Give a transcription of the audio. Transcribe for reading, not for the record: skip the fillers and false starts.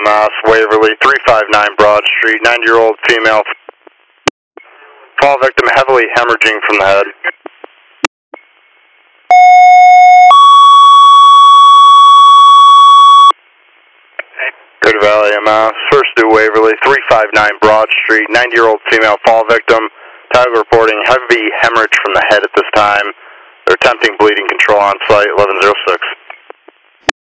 EMS, Waverly, 359 Broad Street, 90-year-old female. Fall victim heavily hemorrhaging from the head. Greater Valley EMS, first due Waverly, 359 Broad Street, 90-year-old female fall victim. Title reporting heavy hemorrhage from the head at this time. They're attempting bleeding control on site, 1106.